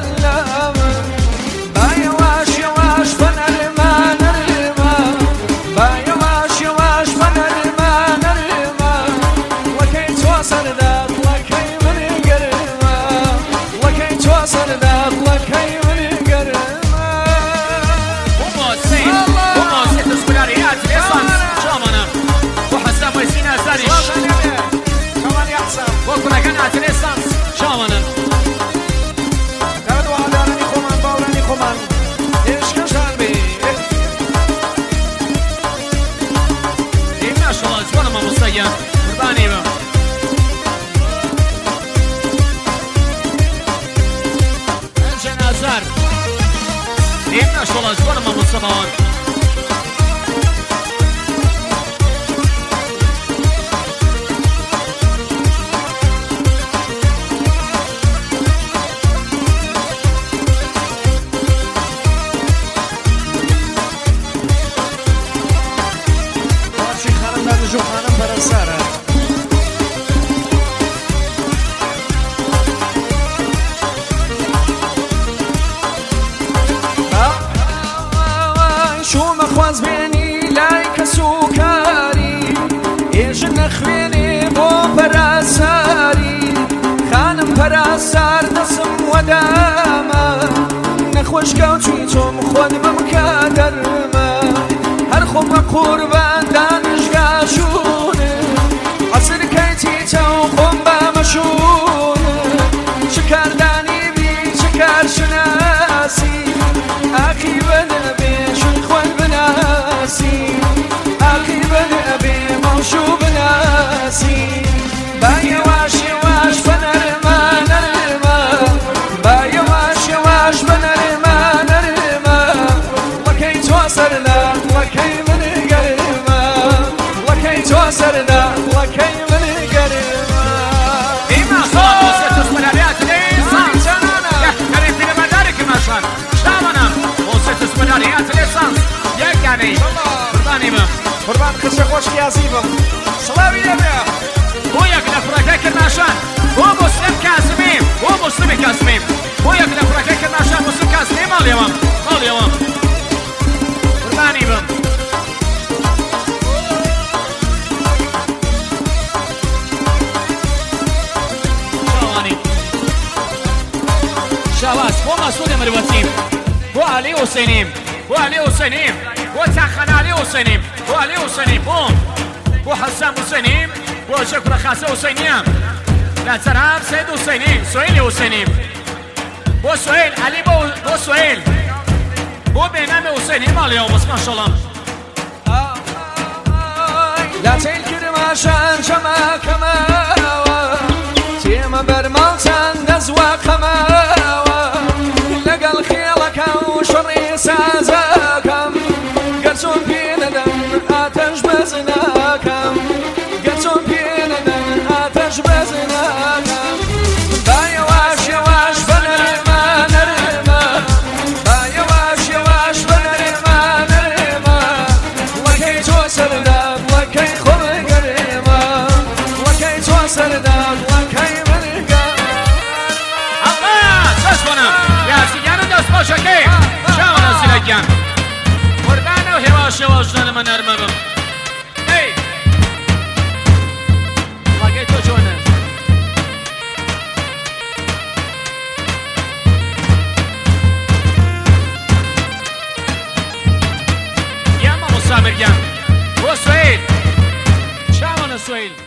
سلامة با يواش يواش بنرما نرما با يواش يواش بنرما نرما وكي توصل ذات وكي من قرما وكي توصل ذات وكي من قرما وموسيقى تسكولاريات ليسانس شامنا وحسام ويسين أزاريش كمان يحسن وكنا كانت ليسانس شامنا دادو عدارني خمان باورني خمان إيش كشان بي ما شاء الله جوانا ما مصيّا قرباني با انجن أزار ما شاء الله جوانا ما مصيّا جو خانم پرستاره شو مخواز بینی لایک سوکاری ایش نخوینی بو پرستاری خانم پرستار دسم و داما نخوش کوچی توم خود ممکدرما هر خوب قربان دانش گاشونه عصر کیتی تو خون با مشونه شکر دانی بی شکر شناسی آخی بنبی شخوان بناسی آخی بنبی موشو بناسی با یواش یواش بنرما نرما با یواش یواش بنرما نرما وکی توصلنا وکی من قرما وکی توصلنا وکی من قرما إما صوت موسيقى تسكولاريات ليسانس يعني في المدارك ماشان شامنا موسيقى تسكولاريات ليسانس يعني قرباني با قربان خش خوش كيازيبم صلاوي يا هو يقلق فرقك الماشان هو مسلم كاسمين هو مسلم كاسمين هو يقلق فرقك الماشان مسلم كاسمين مال يوم مال يوم قرباني با شواز هو مسعود مروتيم هو علي حسينيم هو علي حسينيم هو تخن علي حسينيم هو علي حسينيم هو حسام حسينيم هو شكر خاصة حسينيم لا تراب سيد حسينيم سهيل حسينيم هو سهيل علي هو سهيل هو بينام حسينيم اليوم بس ما شاء الله لا تنكر ما شان شما كماوة تيما برمالتان نزوى قماوة لقى الخيلك وشري سازاكم قرصون بينا دم آتش بزناكم قرصون بينا دم آتش بزناكم با يواش يواش بنرما نرما با يواش يواش بنرما نرما وكي توصل داب وكي خل قريما وكي توصل داب وكي من الله تسمعنا يا سيجان دست باشكي شاونا سيلكيان قربانا وهواش يواش لما نرمم اي لقيتو جونا يا ماما سامر جان هو سويل شاونا سويل